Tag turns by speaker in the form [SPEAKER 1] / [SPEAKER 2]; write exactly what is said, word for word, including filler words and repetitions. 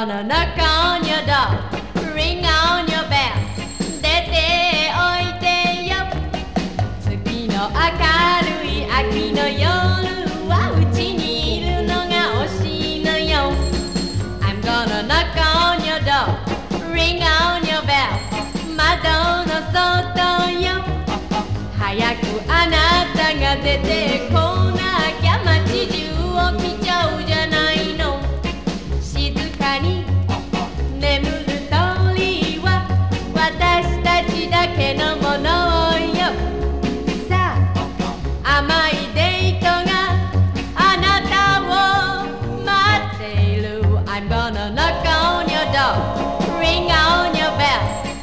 [SPEAKER 1] gonna knock on your door, ring on your bell. 出ておいてよ。月の明るい秋の夜はうちにいるのが惜しいのよ。I'm gonna knock on your door, ring on your bell. 窓の外よ。早くあなたが出てこなきゃ街中を来ちゃうじゃないの。静かに眠る鳥は私たちだけのもの。